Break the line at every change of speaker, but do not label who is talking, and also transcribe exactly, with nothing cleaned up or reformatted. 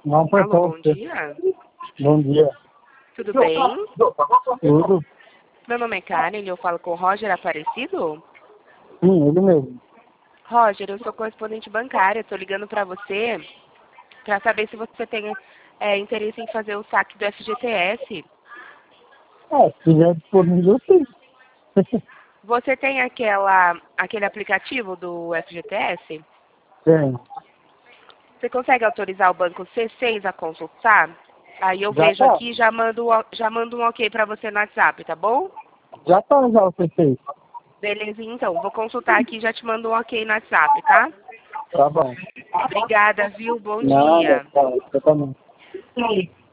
Não foi
Alô,
só
bom
você.
dia.
Bom dia.
Tudo bem?
Tudo?
Meu nome é Karen e eu falo com o Roger Aparecido.
Sim, ele mesmo.
Roger, eu sou correspondente bancária. Estou ligando para você para saber se você tem é, interesse em fazer o saque do F G T S.
É, se tiver disponível, sim.
Você tem aquela, aquele aplicativo do F G T S?
Tem.
Você consegue autorizar o banco C seis a consultar? Aí eu
Já
vejo
tá.
aqui e já mando, já mando um ok para você no WhatsApp, tá bom?
Já tá, já, o C seis.
Beleza, então. Vou consultar aqui e já te mando um ok no WhatsApp, tá?
Tá bom.
Obrigada, viu? Bom
Nada,
dia.
tá. Eu também.